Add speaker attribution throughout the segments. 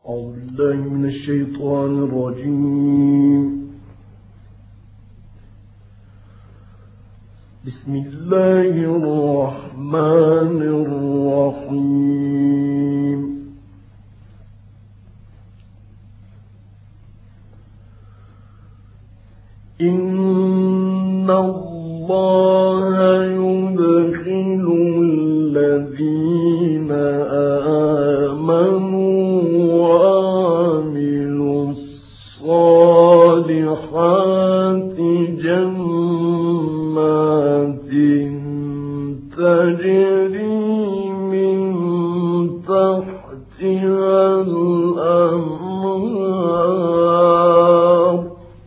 Speaker 1: أعوذ بالله من الشيطان الرجيم. بسم الله الرحمن الرحيم. إن الله يدخل الذين آمنوا وعملوا الصالحات جنات تجري من تحتها الأنهار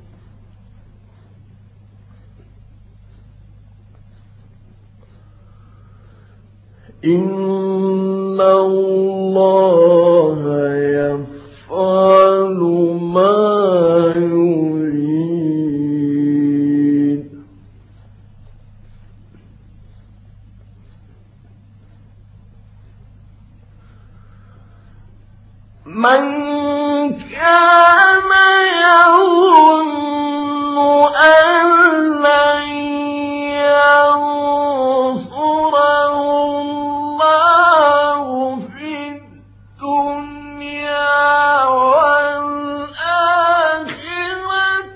Speaker 1: إن الله يفعل ما يريد. من كان يظن أن لن ينصره الله في الدنيا والآخرة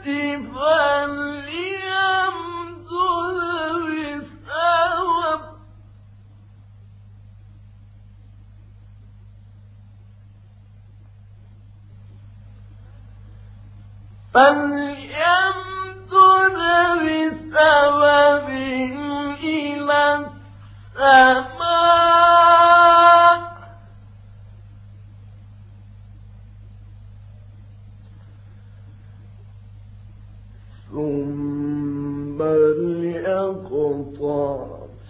Speaker 1: فليمدد بسبب إلى السماء ثم ليقطع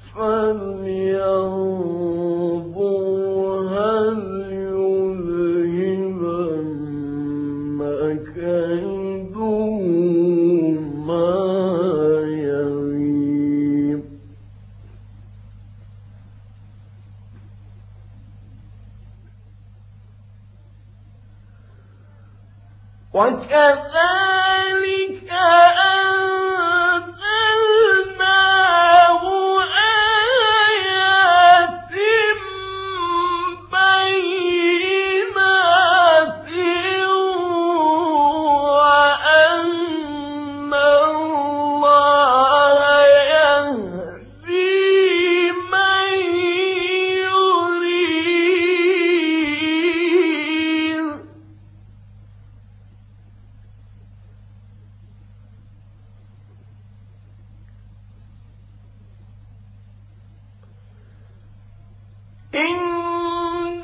Speaker 1: فلينظر هل يذهبن كيده ما يغيظ. وكذلك أنزلناه آيات بينات وأن الله يهدي من يريد. إن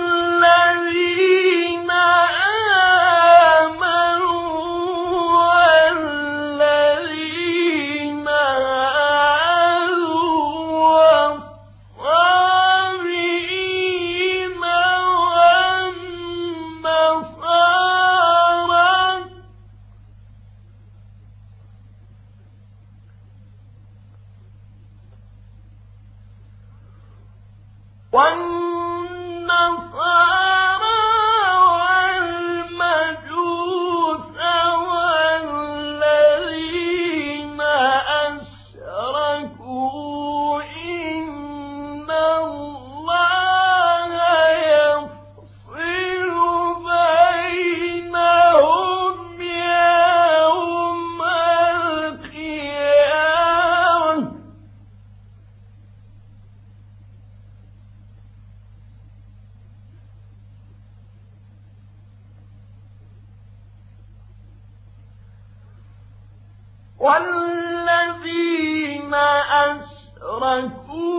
Speaker 1: الذين آمنوا والذين هادوا والصابئين والنصارى والمجوس والذين أشركوا إن الله يفصل بينهم يوم القيامة. والذين أشركوا